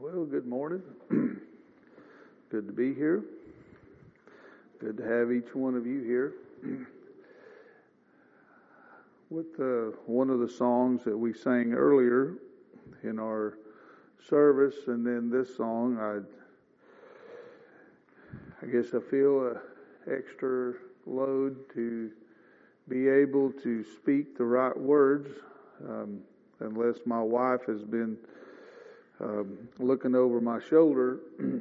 Well, good morning. Good to be here. Good to have each one of you here. With one of the songs that we sang earlier in our service, and then this song, I guess I feel an extra load to be able to speak the right words, unless my wife has been looking over my shoulder.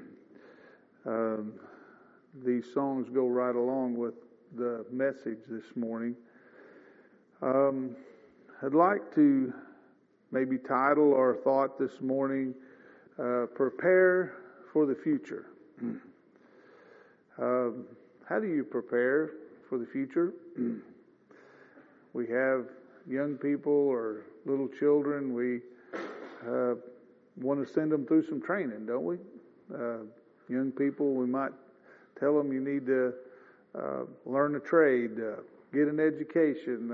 These songs go right along with the message this morning. I'd like to maybe title our thought this morning, Prepare for the Future. How do you prepare for the future? We have young people or little children. We want to send them through some training, don't we? Young people, we might tell them you need to learn a trade, get an education,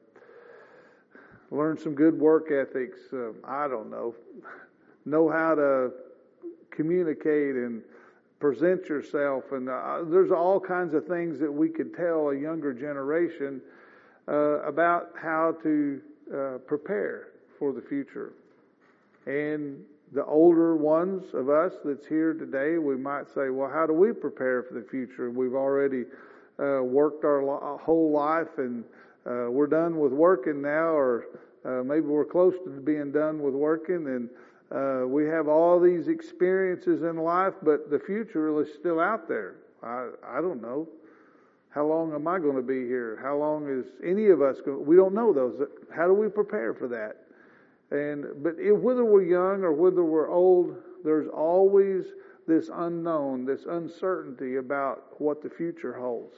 learn some good work ethics. I don't know how to communicate and present yourself. And there's all kinds of things that we could tell a younger generation about how to prepare for the future. And the older ones of us that's here today, we might say, well, how do we prepare for the future? We've already worked our whole life, and we're done with working now, or maybe we're close to being done with working, and we have all these experiences in life, but the future is still out there. I don't know. How long am I going to be here? How long is any of us going? We don't know those. How do we prepare for that? But whether we're young or whether we're old, there's always this unknown, this uncertainty about what the future holds.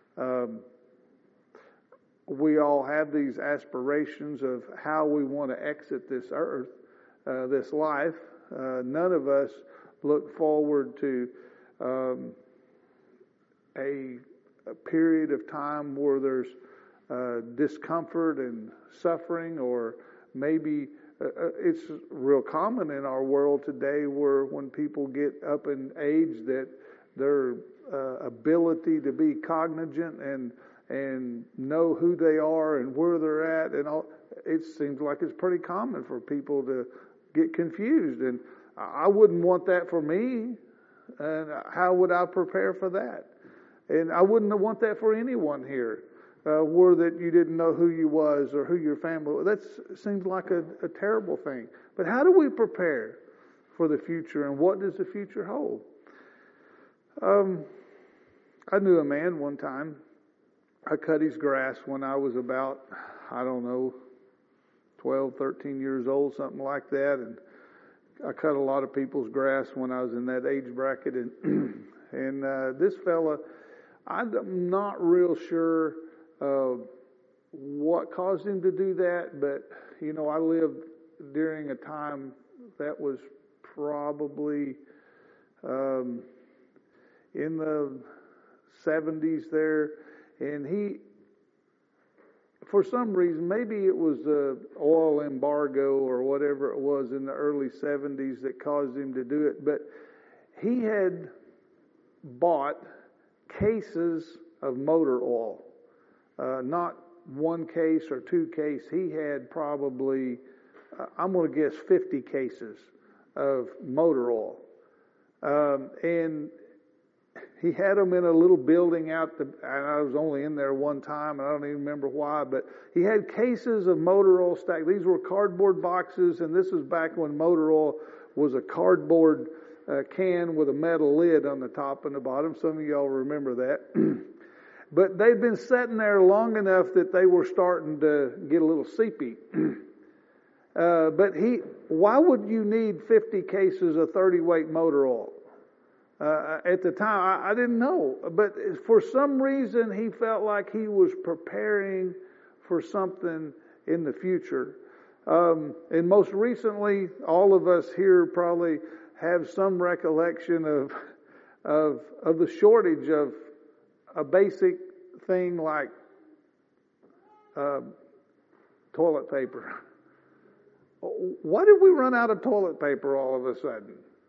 We all have these aspirations of how we want to exit this earth, this life. None of us look forward to a period of time where there's discomfort and suffering, or maybe it's real common in our world today where when people get up in age that their ability to be cognizant and know who they are and where they're at and all, it seems like it's pretty common for people to get confused. And I wouldn't want that for me. And how would I prepare for that? And I wouldn't want that for anyone here. Were that you didn't know who you was or who your family was. That seems like a terrible thing. But how do we prepare for the future, and what does the future hold? I knew a man one time. I cut his grass when I was about, 12, 13 years old, something like that. And I cut a lot of people's grass when I was in that age bracket. And this fella, I'm not real sure what caused him to do that, but I lived during a time that was probably in the 70s there, and he, for some reason, maybe it was the oil embargo or whatever it was in the early 70s that caused him to do it, but he had bought cases of motor oil. Not one case or two cases. He had probably, I'm going to guess, 50 cases of motor oil. And he had them in a little building and I was only in there one time, and I don't even remember why, but he had cases of motor oil stacked. These were cardboard boxes, and this was back when motor oil was a cardboard can with a metal lid on the top and the bottom. Some of y'all remember that. But they'd been sitting there long enough that they were starting to get a little seepy. But why would you need 50 cases of 30-weight motor oil? At the time, I didn't know. But for some reason, he felt like he was preparing for something in the future. And most recently, all of us here probably have some recollection of the shortage of a basic thing like toilet paper. Why did we run out of toilet paper all of a sudden?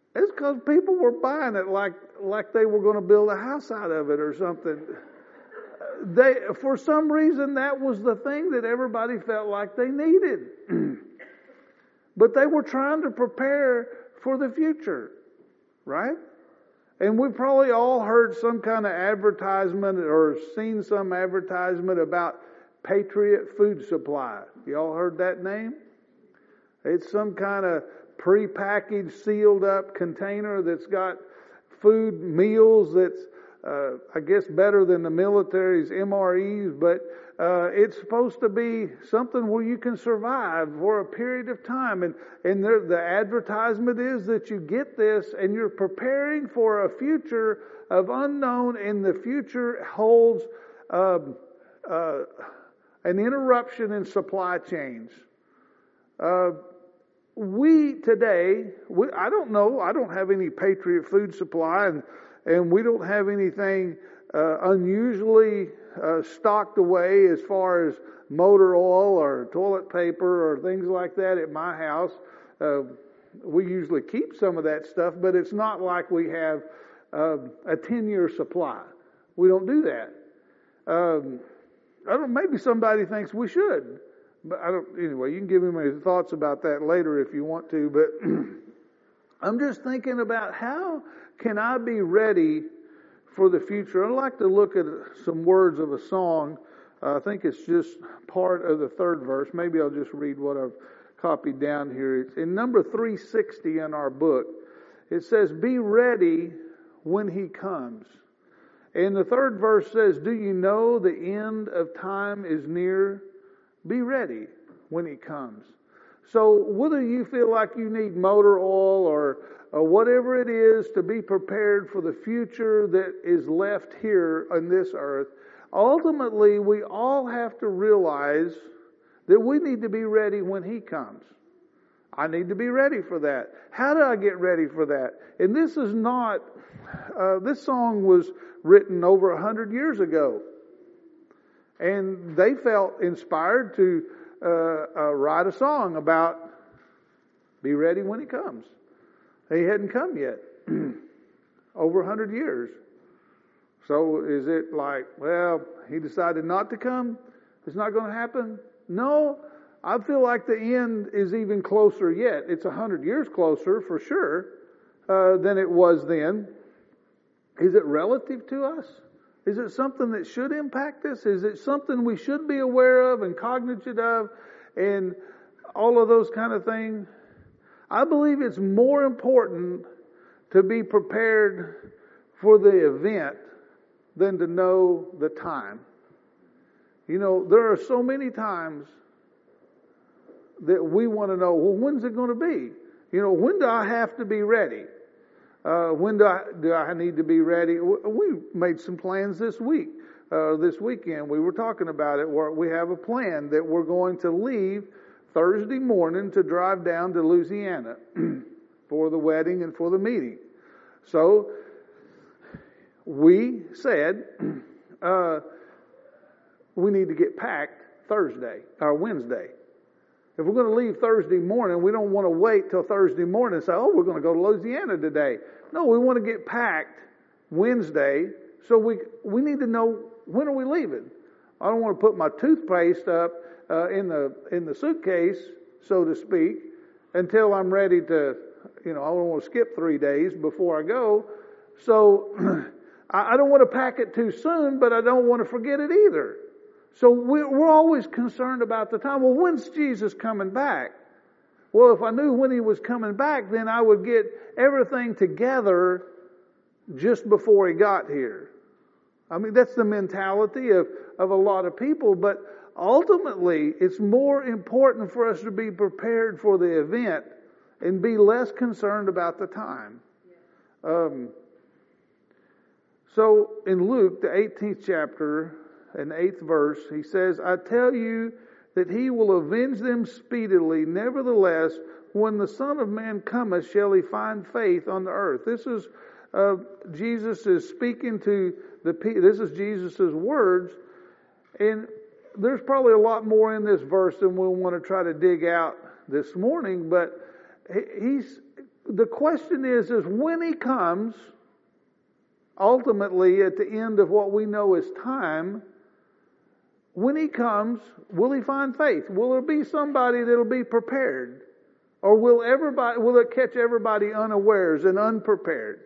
It's because people were buying it like they were going to build a house out of it or something. For some reason, that was the thing that everybody felt like they needed. But they were trying to prepare for the future, right? And we probably all heard some kind of advertisement or seen some advertisement about Patriot Food Supply. You all heard that name? It's some kind of prepackaged, sealed up container that's got food, meals that's, I guess, better than the military's MREs, but it's supposed to be something where you can survive for a period of time. And the advertisement is that you get this and you're preparing for a future of unknown, and the future holds an interruption in supply chains. I don't know, I don't have any Patriot Food Supply, and we don't have anything unusually stocked away as far as motor oil or toilet paper or things like that at my house. We usually keep some of that stuff, but it's not like we have a 10-year supply. We don't do that. I don't. Maybe somebody thinks we should. But I don't. Anyway, you can give me my thoughts about that later if you want to. But I'm just thinking about how can I be ready for the future. I'd like to look at some words of a song. I think it's just part of the third verse. Maybe I'll just read what I've copied down here. It's in number 360 in our book. It says, "Be ready when He comes." And the third verse says, "Do you know the end of time is near? Be ready when He comes." So whether you feel like you need motor oil or whatever it is to be prepared for the future that is left here on this earth, ultimately we all have to realize that we need to be ready when He comes. I need to be ready for that. How do I get ready for that? And this is not, this song was written over 100 years ago. And they felt inspired to write a song about be ready when He comes. He hadn't come yet. Over 100 years. So is it like, well, He decided not to come? It's not going to happen? No, I feel like the end is even closer yet. It's 100 years closer for sure than it was then. Is it relative to us? Is it something that should impact us? Is it something we should be aware of and cognizant of and all of those kind of things? I believe it's more important to be prepared for the event than to know the time. You know, there are so many times that we want to know, well, when's it going to be? You know, when do I have to be ready? When do I need to be ready? We made some plans this weekend. We were talking about it. We have a plan that we're going to leave Thursday morning to drive down to Louisiana for the wedding and for the meeting. So we said we need to get packed Thursday or Wednesday. If we're going to leave Thursday morning, we don't want to wait till Thursday morning and say, oh, we're going to go to Louisiana today. No, we want to get packed Wednesday, so we need to know, when are we leaving? I don't want to put my toothpaste up in the suitcase, so to speak, until I'm ready to, I don't want to skip 3 days before I go. So I don't want to pack it too soon, but I don't want to forget it either. So we're always concerned about the time. Well, when's Jesus coming back? Well, if I knew when He was coming back, then I would get everything together just before He got here. I mean, that's the mentality of a lot of people, but ultimately, it's more important for us to be prepared for the event and be less concerned about the time. So in Luke, the 18th chapter, and 8th verse, he says, I tell you that He will avenge them speedily. Nevertheless, when the Son of Man cometh, shall He find faith on the earth. This is Jesus is speaking to the people. This is Jesus' words. And there's probably a lot more in this verse than we'll want to try to dig out this morning. But the question is when He comes, ultimately at the end of what we know as time, when He comes, will He find faith? Will there be somebody that'll be prepared? Or will it catch everybody unawares and unprepared?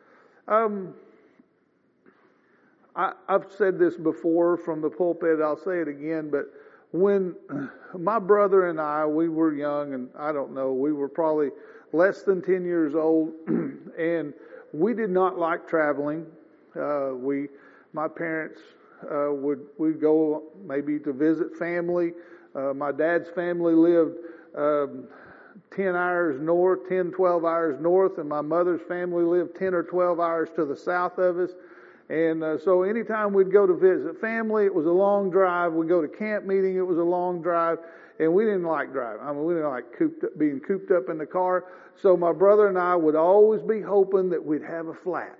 I've said this before from the pulpit, I'll say it again, but when my brother and I, we were young, and I don't know, we were probably less than 10 years old, and we did not like traveling. My parents would go maybe to visit family. My dad's family lived 10 hours north, 10, 12 hours north, and my mother's family lived 10 or 12 hours to the south of us. And so anytime we'd go to visit family, it was a long drive. We'd go to camp meeting, it was a long drive. And we didn't like driving. I mean, we didn't like being cooped up in the car. So my brother and I would always be hoping that we'd have a flat.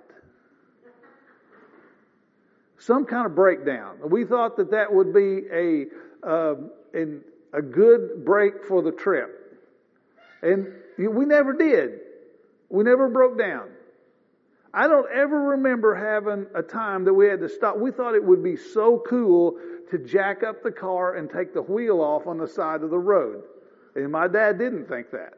Some kind of breakdown. We thought that would be a good break for the trip. And we never did. We never broke down. I don't ever remember having a time that we had to stop. We thought it would be so cool to jack up the car and take the wheel off on the side of the road. And my dad didn't think that.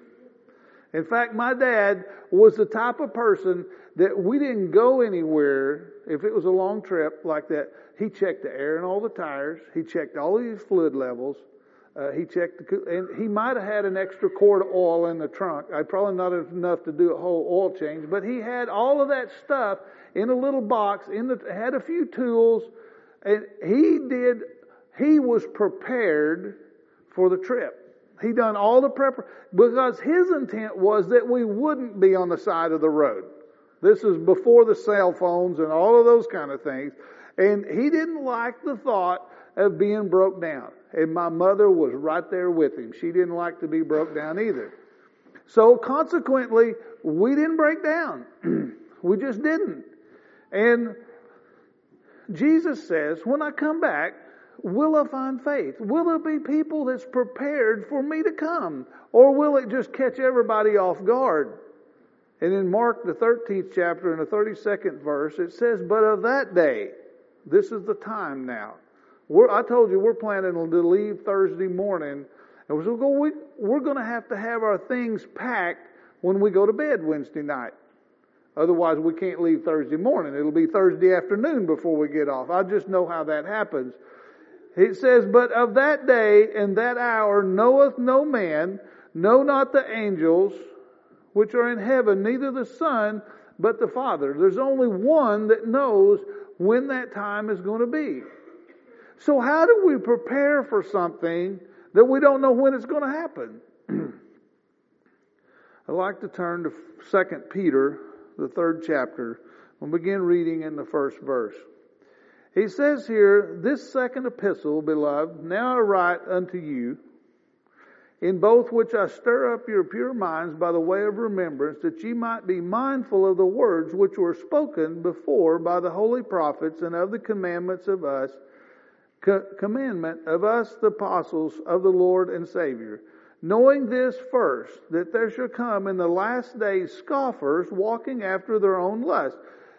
In fact, my dad was the type of person that we didn't go anywhere if it was a long trip like that. He checked the air in all the tires. He checked all of his fluid levels. He checked, and he might have had an extra quart of oil in the trunk. Probably not enough to do a whole oil change, but he had all of that stuff in a little box. Had a few tools, and he was prepared for the trip. He done all the preparation because his intent was that we wouldn't be on the side of the road. This is before the cell phones and all of those kind of things, and he didn't like the thought of being broke down. And my mother was right there with him. She didn't like to be broke down either. So consequently, we didn't break down. We just didn't. And Jesus says, when I come back, will I find faith? Will there be people that's prepared for me to come? Or will it just catch everybody off guard? And in Mark, the 13th chapter and the 32nd verse, it says, but of that day, this is the time now. I told you we're planning to leave Thursday morning, and we're going to have our things packed when we go to bed Wednesday night. Otherwise, we can't leave Thursday morning. It'll be Thursday afternoon before we get off. I just know how that happens. It says, but of that day and that hour knoweth no man, no not the angels, which are in heaven, neither the Son, but the Father. There's only one that knows when that time is going to be. So how do we prepare for something that we don't know when it's going to happen? I'd like to turn to 2 Peter, the 3rd chapter. We'll begin reading in the first verse. He says here, this second epistle, beloved, now I write unto you, in both which I stir up your pure minds by the way of remembrance, that ye might be mindful of the words which were spoken before by the holy prophets, and of the commandment of us, the apostles of the Lord and Savior. Knowing this first, that there shall come in the last days scoffers, walking after their own lust.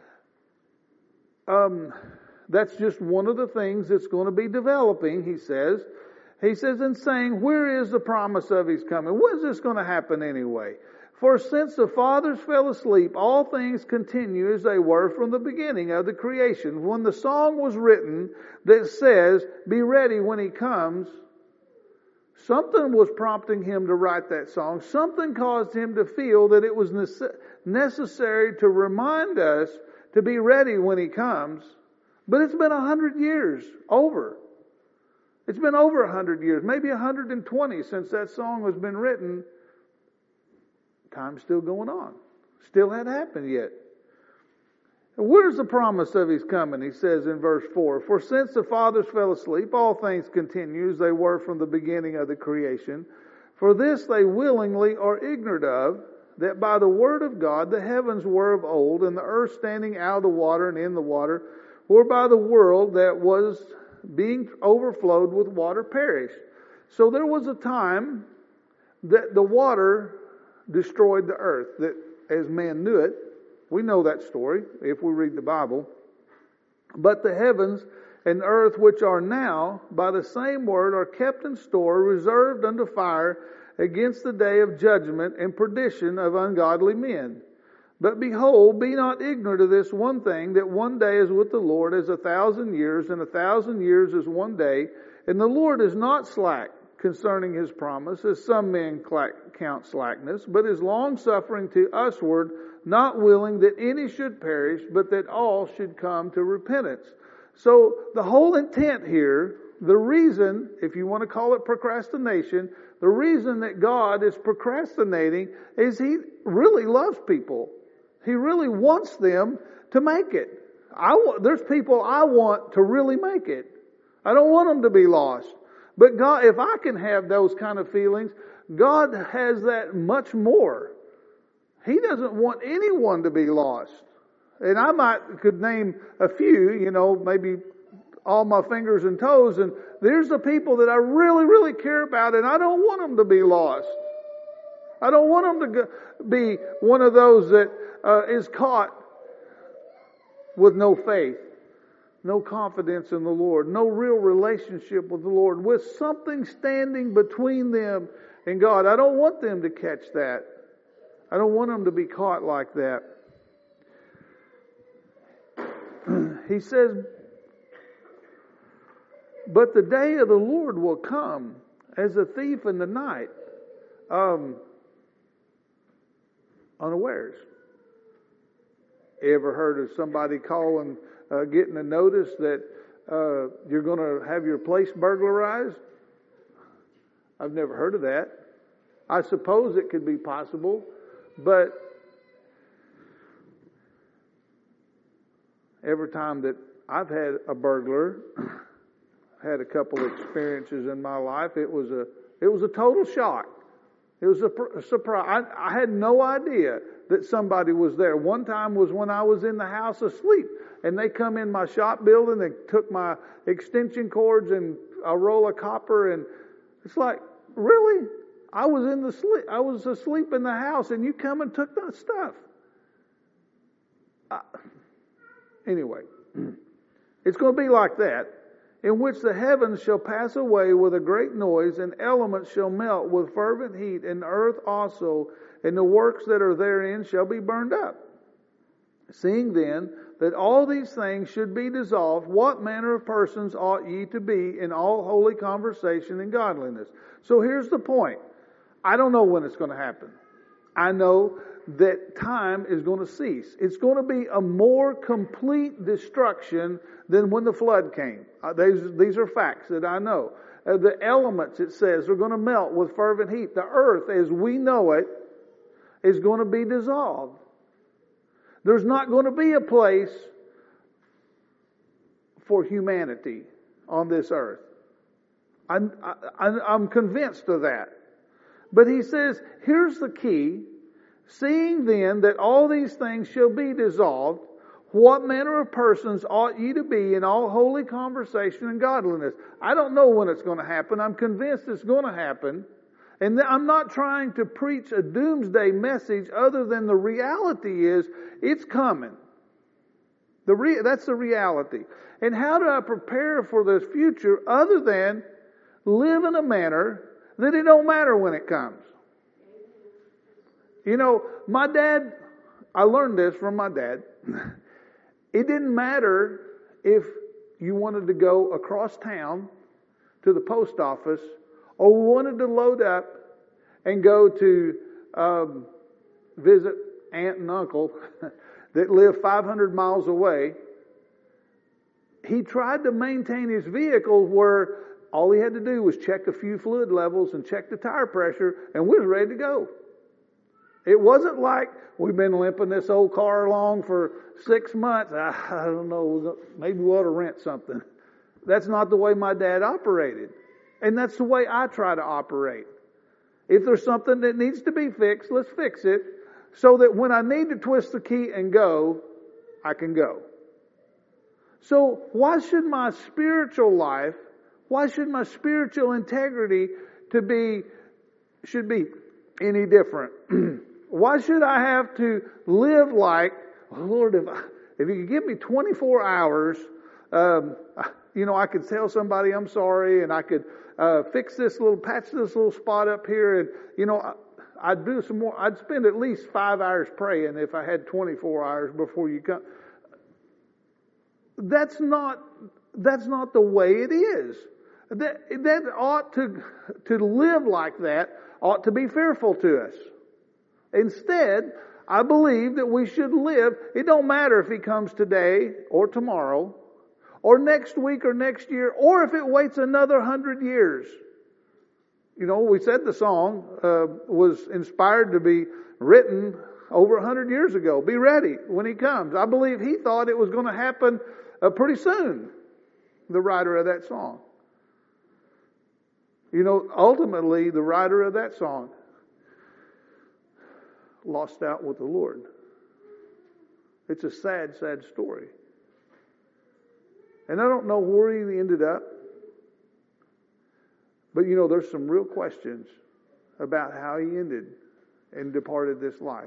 That's just one of the things that's going to be developing, he says. He says, and saying, where is the promise of His coming? When is this going to happen anyway? For since the fathers fell asleep, all things continue as they were from the beginning of the creation. When the song was written that says, be ready when He comes, something was prompting him to write that song. Something caused him to feel that it was necessary to remind us to be ready when He comes. But it's been 100 years over. It's been over 100 years, maybe 120 since that song has been written. Time's still going on. Still hadn't happened yet. Where's the promise of His coming? He says in verse 4, for since the fathers fell asleep, all things continue as they were from the beginning of the creation. For this they willingly are ignorant of, that by the word of God the heavens were of old, and the earth standing out of the water and in the water, or by the world that was being overflowed with water perished. So there was a time that the water destroyed the earth, that as man knew it. We know that story if we read the Bible. But the heavens and earth which are now, by the same word, are kept in store, reserved unto fire against the day of judgment and perdition of ungodly men. But behold, be not ignorant of this one thing, that one day is with the Lord as 1,000 years, and 1,000 years is one day. And the Lord is not slack concerning His promise, as some men count slackness, but is long-suffering to usward, not willing that any should perish, but that all should come to repentance. So the whole intent here, the reason, if you want to call it procrastination, the reason that God is procrastinating is He really loves people. He really wants them to make it. There's people I want to really make it. I don't want them to be lost. But God, if I can have those kind of feelings, God has that much more. He doesn't want anyone to be lost. And I could name a few, maybe all my fingers and toes, and there's the people that I really, really care about, and I don't want them to be lost. I don't want them to be one of those that is caught with no faith, no confidence in the Lord, no real relationship with the Lord, with something standing between them and God. I don't want them to catch that. I don't want them to be caught like that. He says, but the day of the Lord will come as a thief in the night, unawares. You ever heard of somebody calling, getting a notice that you're going to have your place burglarized? I've never heard of that. I suppose it could be possible, but every time that I've had a burglar, had a couple of experiences in my life, it was a total shock. It was a surprise. I had no idea that somebody was there. One time was when I was in the house asleep, and they come in my shop building, they took my extension cords and a roll of copper, and it's like, really? I was asleep in the house, and you come and took that stuff. Anyway, it's going to be like that, in which the heavens shall pass away with a great noise, and elements shall melt with fervent heat, and earth also, and the works that are therein shall be burned up. Seeing then that all these things should be dissolved, what manner of persons ought ye to be in all holy conversation and godliness? So here's the point. I don't know when it's going to happen. I know that time is going to cease. It's going to be a more complete destruction than when the flood came. These are facts that I know. The elements, it says, are going to melt with fervent heat. The earth, as we know it, is going to be dissolved. There's not going to be a place for humanity on this earth. I'm convinced of that. But he says, here's the key. Seeing then that all these things shall be dissolved, what manner of persons ought ye to be in all holy conversation and godliness? I don't know when it's going to happen. I'm convinced it's going to happen. And I'm not trying to preach a doomsday message other than the reality is it's coming. That's the reality. And how do I prepare for this future other than live in a manner that it don't matter when it comes? My dad, I learned this from my dad. It didn't matter if you wanted to go across town to the post office or wanted to load up and go to visit aunt and uncle that live 500 miles away. He tried to maintain his vehicle where all he had to do was check a few fluid levels and check the tire pressure, and we was ready to go. It wasn't like we've been limping this old car along for 6 months. I don't know, maybe we ought to rent something. That's not the way my dad operated. And that's the way I try to operate. If there's something that needs to be fixed, let's fix it so that when I need to twist the key and go, I can go. So why should my spiritual life, why should my spiritual integrity should be any different. Why should I have to live like, Lord, if you could give me 24 hours, I could tell somebody I'm sorry, and I could patch this little spot up here, and I'd do some more. I'd spend at least 5 hours praying if I had 24 hours before you come. That's not the way it is. That ought to live like that ought to be fearful to us. Instead, I believe that we should live. It don't matter if He comes today or tomorrow or next week or next year, or if it waits another 100 years. We said the song was inspired to be written over 100 years ago. Be ready when He comes. I believe He thought it was going to happen pretty soon, the writer of that song. Ultimately, the writer of that song lost out with the Lord. It's a sad, sad story. And I don't know where he ended up. But there's some real questions about how he ended and departed this life.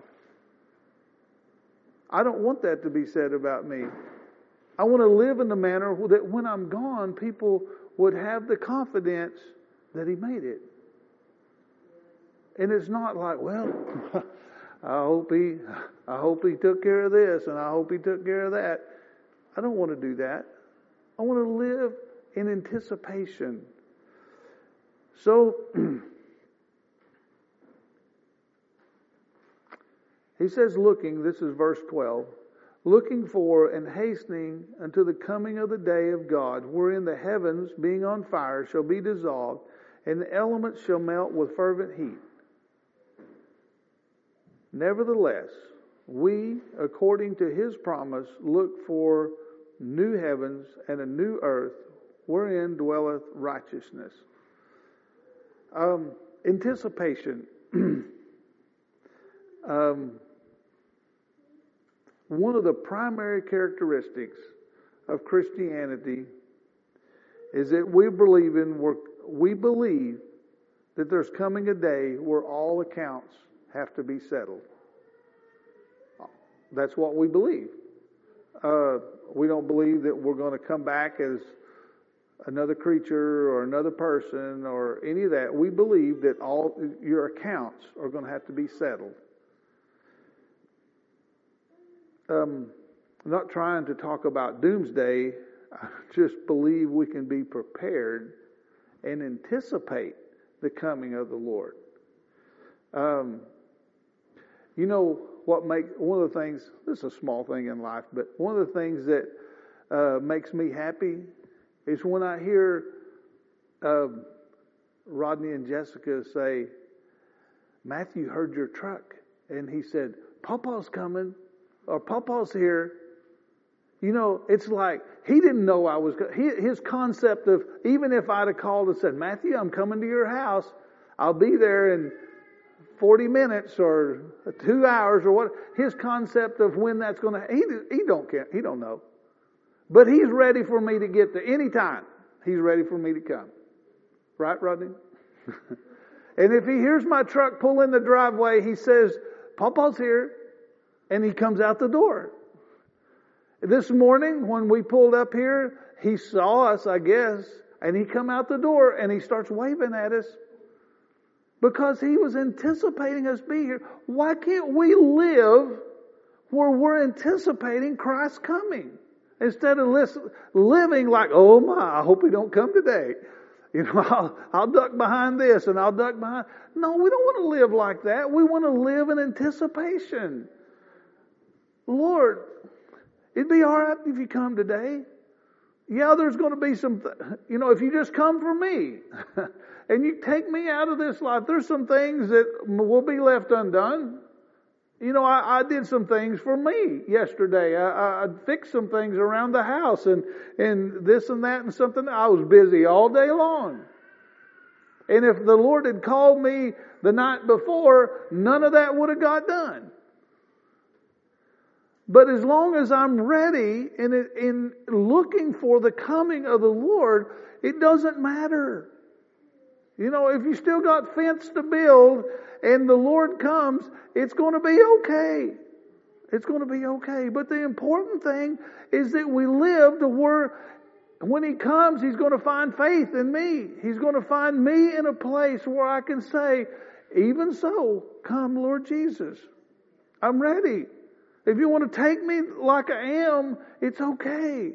I don't want that to be said about me. I want to live in the manner that when I'm gone, people would have the confidence that he made it. And it's not like, well, I hope he took care of this, and I hope he took care of that. I don't want to do that. I want to live in anticipation. So, he says, looking, this is verse 12, looking for and hastening unto the coming of the day of God, wherein the heavens, being on fire, shall be dissolved, and the elements shall melt with fervent heat. Nevertheless, we, according to His promise, look for new heavens and a new earth, wherein dwelleth righteousness. Anticipation. One of the primary characteristics of Christianity is that we believe that there's coming a day where all accounts have to be settled. That's what we believe. We don't believe that we're going to come back as another creature or another person or any of that. We believe that all your accounts are going to have to be settled. I'm not trying to talk about doomsday. I just believe we can be prepared and anticipate the coming of the Lord. One of the things, this is a small thing in life, but one of the things that makes me happy is when I hear Rodney and Jessica say, Matthew heard your truck, and he said, Papa's coming, or Papa's here. It's like he didn't know I was. His concept of, even if I'd have called and said, Matthew, I'm coming to your house, I'll be there in 40 minutes or 2 hours or what. His concept of when that's going to, he don't care. He don't know. But he's ready for me to get there anytime. He's ready for me to come. Right, Rodney? And if he hears my truck pull in the driveway, he says, Papa's here. And he comes out the door. This morning, when we pulled up here, he saw us, I guess, and he come out the door and he starts waving at us because he was anticipating us being here. Why can't we live where we're anticipating Christ's coming instead of living like, oh my, I hope he don't come today. I'll duck behind this and I'll duck behind. No, we don't want to live like that. We want to live in anticipation. Lord, it'd be all right if you come today. Yeah, there's going to be some, if you just come for me and you take me out of this life, there's some things that will be left undone. I did some things for me yesterday. I fixed some things around the house and this and that and something. I was busy all day long. And if the Lord had called me the night before, none of that would have got done. But as long as I'm ready in looking for the coming of the Lord, it doesn't matter. You know, if you still got fence to build and the Lord comes, it's going to be okay. It's going to be okay. But the important thing is that we live to where when He comes, He's going to find faith in me. He's going to find me in a place where I can say, even so, come Lord Jesus. I'm ready. If you want to take me like I am, it's okay.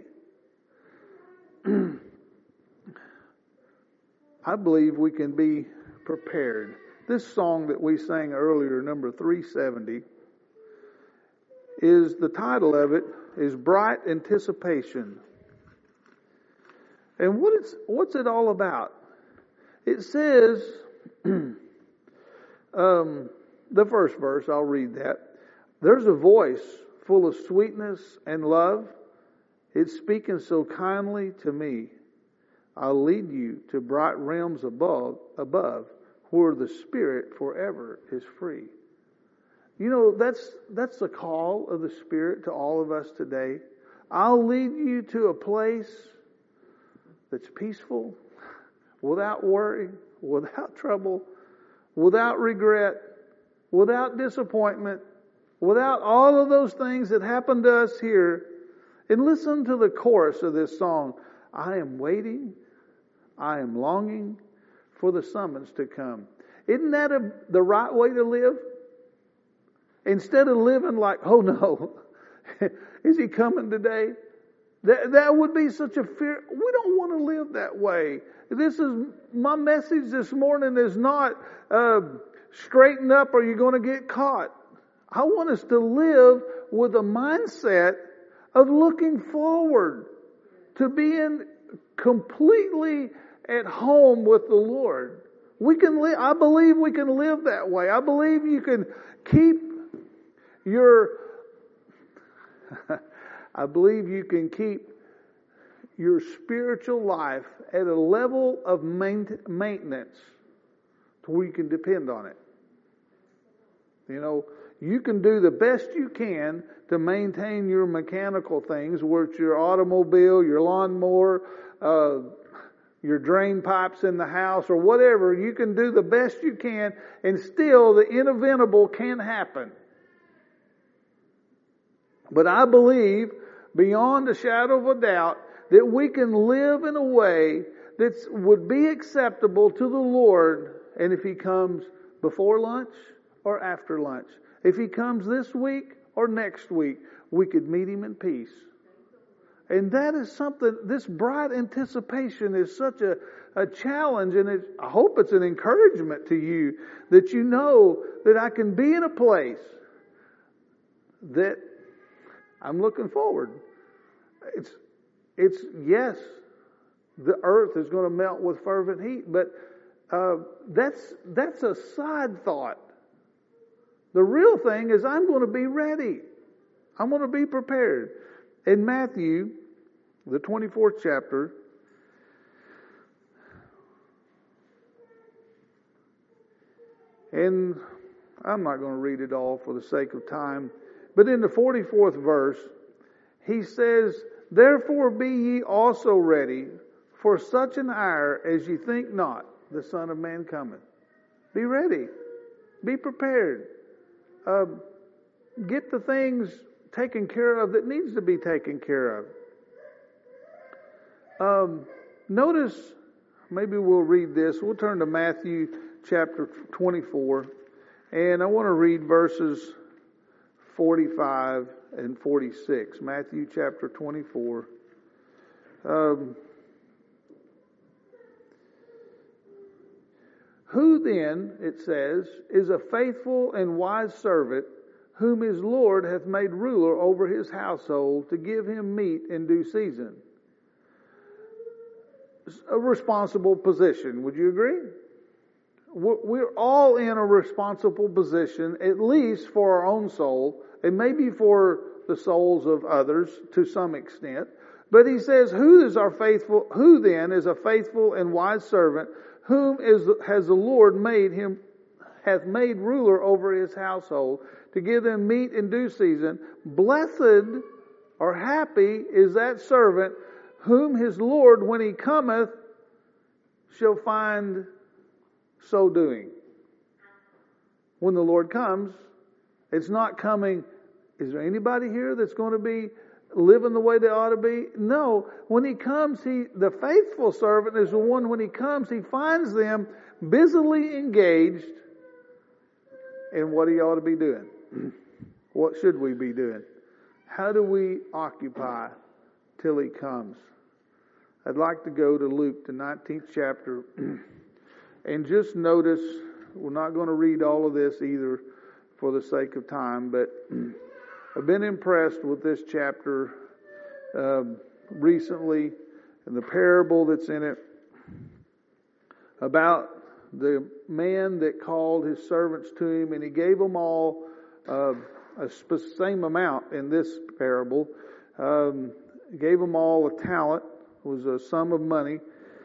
I believe we can be prepared. This song that we sang earlier, number 370, is the title of it is Bright Anticipation. And what's it all about? It says, the first verse, I'll read that. There's a voice full of sweetness and love. It's speaking so kindly to me. I'll lead you to bright realms above, where the Spirit forever is free. You know, that's the call of the Spirit to all of us today. I'll lead you to a place that's peaceful, without worry, without trouble, without regret, without disappointment, without all of those things that happen to us here. And listen to the chorus of this song. I am waiting, I am longing for the summons to come. Isn't that the right way to live? Instead of living like, oh no, is He coming today? That would be such a fear. We don't want to live that way. My message this morning is not straighten up or you're going to get caught. I want us to live with a mindset of looking forward to being completely at home with the Lord. I believe we can live that way. I believe you can keep your spiritual life at a level of maintenance to where you can depend on it. You know, you can do the best you can to maintain your mechanical things, whether it's your automobile, your lawnmower, your drain pipes in the house, or whatever. You can do the best you can, and still the inevitable can happen. But I believe, beyond a shadow of a doubt, that we can live in a way that would be acceptable to the Lord. And if He comes before lunch or after lunch, if He comes this week or next week, we could meet Him in peace. And that is something, this bright anticipation is such a challenge, and I hope it's an encouragement to you that you know that I can be in a place that I'm looking forward. It's yes, the earth is going to melt with fervent heat, but that's a side thought. The real thing is I'm going to be ready. I'm going to be prepared. In Matthew, the 24th chapter, and I'm not going to read it all for the sake of time, but in the 44th verse, He says, therefore be ye also ready, for such an hour as ye think not, the Son of Man cometh. Be ready. Be prepared. Get the things taken care of that needs to be taken care of. Notice, maybe we'll read this. We'll turn to Matthew chapter 24, and I want to read verses 45 and 46. Matthew chapter 24. Who then, it says, is a faithful and wise servant, whom his Lord hath made ruler over his household, to give him meat in due season? A responsible position. Would you agree? We're all in a responsible position, at least for our own soul, and maybe for the souls of others to some extent. But he says, who then is a faithful and wise servant, whom has the Lord hath made ruler over his household, to give them meat in due season? Blessed or happy is that servant, whom his Lord, when he cometh, shall find so doing. When the Lord comes, it's not coming, is there anybody here that's going to be living the way they ought to be? No. When He comes, the faithful servant is the one, when He comes, He finds them busily engaged in what He ought to be doing. What should we be doing? How do we occupy till He comes? I'd like to go to Luke, the 19th chapter, and just notice, we're not going to read all of this either for the sake of time, but I've been impressed with this chapter recently, and the parable that's in it about the man that called his servants to him, and he gave them all same amount in this parable. Gave them all a talent, was a sum of money.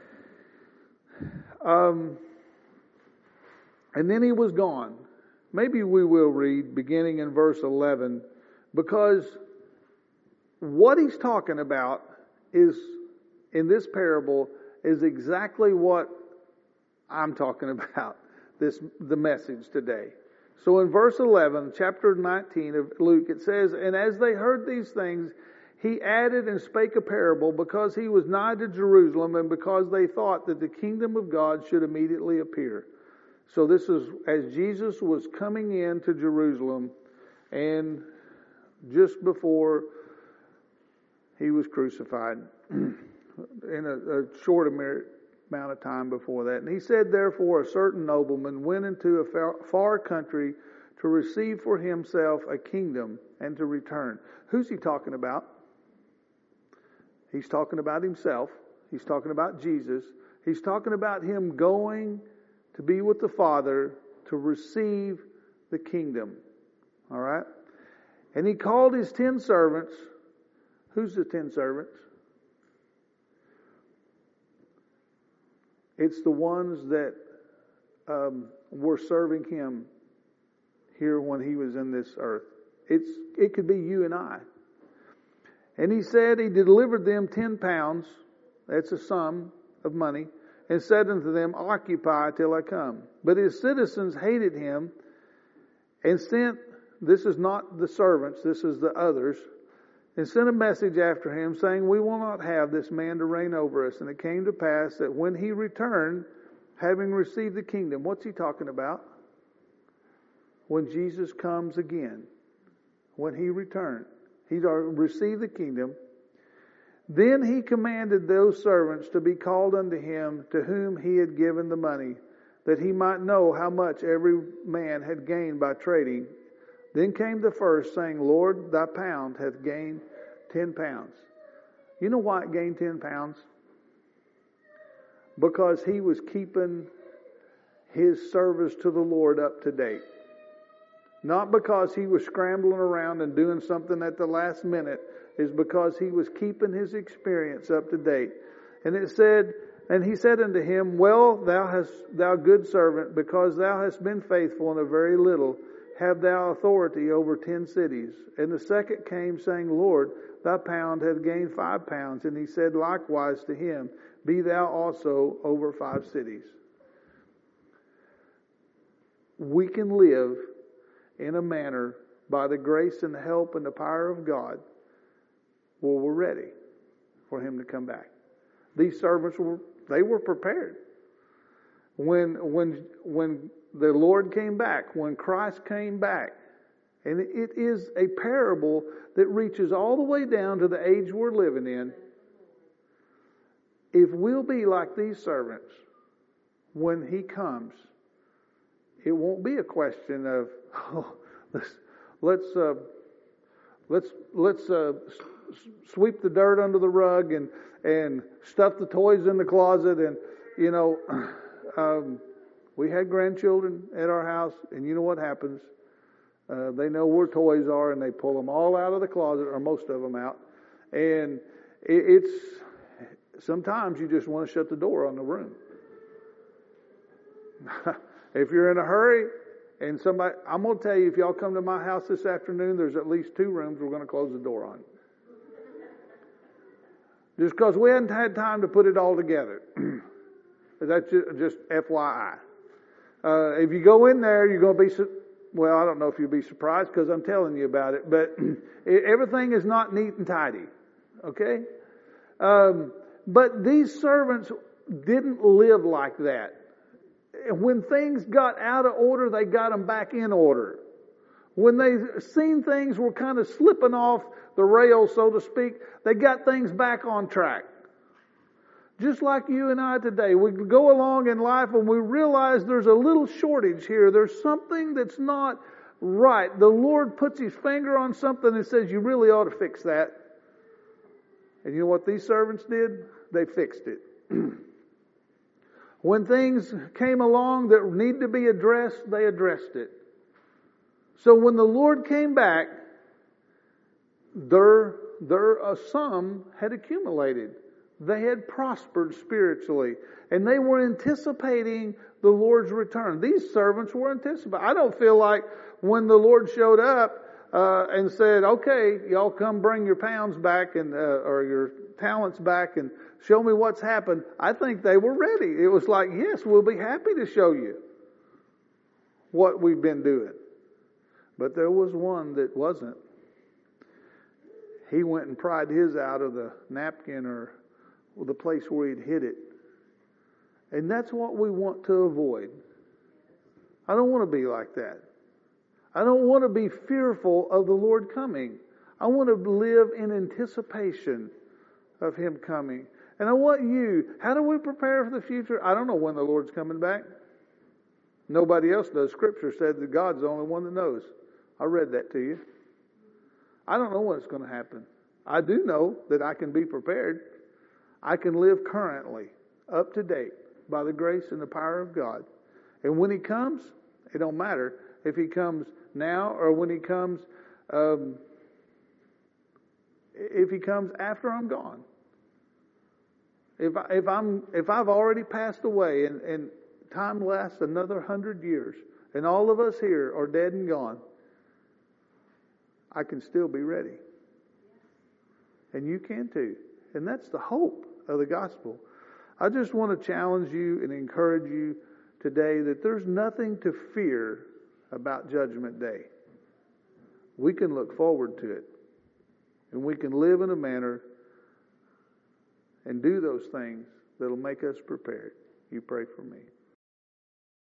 And then he was gone. Maybe we will read beginning in verse 11, because what he's talking about is, in this parable, is exactly what I'm talking about, the message today. So in verse 11, chapter 19 of Luke, it says, "And as they heard these things, he added and spake a parable, because he was nigh to Jerusalem, and because they thought that the kingdom of God should immediately appear." So this is as Jesus was coming into Jerusalem, and just before he was crucified, in a short amount of time before that. "And he said, therefore, a certain nobleman went into a far country to receive for himself a kingdom and to return." Who's he talking about? He's talking about himself. He's talking about Jesus. He's talking about him going to be with the Father to receive the kingdom. All right? "And he called his 10 servants." Who's the 10 servants? It's the ones that were serving him here when he was in this earth. It could be you and I. "And he said, he delivered them 10 pounds, that's a sum of money, and said unto them, Occupy till I come. But his citizens hated him, and sent," this is not the servants, this is the others, "and sent a message after him, saying, We will not have this man to reign over us. And it came to pass that when he returned, having received the kingdom," what's he talking about? When Jesus comes again. When he returned. He's received the kingdom. "Then he commanded those servants to be called unto him to whom he had given the money, that he might know how much every man had gained by trading. Then came the first, saying, Lord, thy pound hath gained 10 pounds. You know why it gained 10 pounds? Because he was keeping his service to the Lord up to date. Not because he was scrambling around and doing something at the last minute. Is because he was keeping his experience up to date. And it said, "And he said unto him, Well, thou good servant, because thou hast been faithful in a very little, have thou authority over 10 cities. And the second came, saying, Lord, thy pound hath gained 5 pounds. And he said likewise to him, Be thou also over 5 cities." We can live in a manner, by the grace and the help and the power of God, where we're ready for him to come back. These servants were prepared. When the Lord came back, when Christ came back, and it is a parable that reaches all the way down to the age we're living in. If we'll be like these servants, when he comes, it won't be a question of, let's sweep the dirt under the rug and stuff the toys in the closet. And we had grandchildren at our house, and you know what happens? They know where toys are, and they pull them all out of the closet, or most of them out. And it's sometimes you just want to shut the door on the room. If you're in a hurry, and somebody, I'm going to tell you, if y'all come to my house this afternoon, there's at least 2 rooms we're going to close the door on. Just because we hadn't had time to put it all together. That's just FYI. If you go in there, you're going to be, well, I don't know if you'll be surprised because I'm telling you about it, but everything is not neat and tidy. Okay? But these servants didn't live like that. When things got out of order, they got them back in order. When they seen things were kind of slipping off the rails, so to speak, they got things back on track. Just like you and I today, we go along in life and we realize there's a little shortage here. There's something that's not right. The Lord puts His finger on something and says, you really ought to fix that. And you know what these servants did? They fixed it. When things came along that need to be addressed, they addressed it. So when the Lord came back, their sum had accumulated. They had prospered spiritually. And they were anticipating the Lord's return. These servants were anticipating. I don't feel like when the Lord showed up and said, okay, y'all come bring your pounds back and or your talents back and show me what's happened. I think they were ready. It was like, yes, we'll be happy to show you what we've been doing. But there was one that wasn't. He went and pried his out of the napkin or the place where he'd hid it. And that's what we want to avoid. I don't want to be like that. I don't want to be fearful of the Lord coming. I want to live in anticipation of Him coming. And I want you, how do we prepare for the future? I don't know when the Lord's coming back. Nobody else does. Scripture said that God's the only one that knows. I read that to you. I don't know when it's going to happen. I do know that I can be prepared. I can live currently, up to date, by the grace and the power of God. And when He comes, it don't matter if He comes now or when He comes, if He comes after I'm gone. If I've already passed away and time lasts another 100 years and all of us here are dead and gone, I can still be ready. And you can too. And that's the hope of the gospel. I just want to challenge you and encourage you today that there's nothing to fear about Judgment Day. We can look forward to it. And we can live in a manner and do those things that'll make us prepared. You pray for me.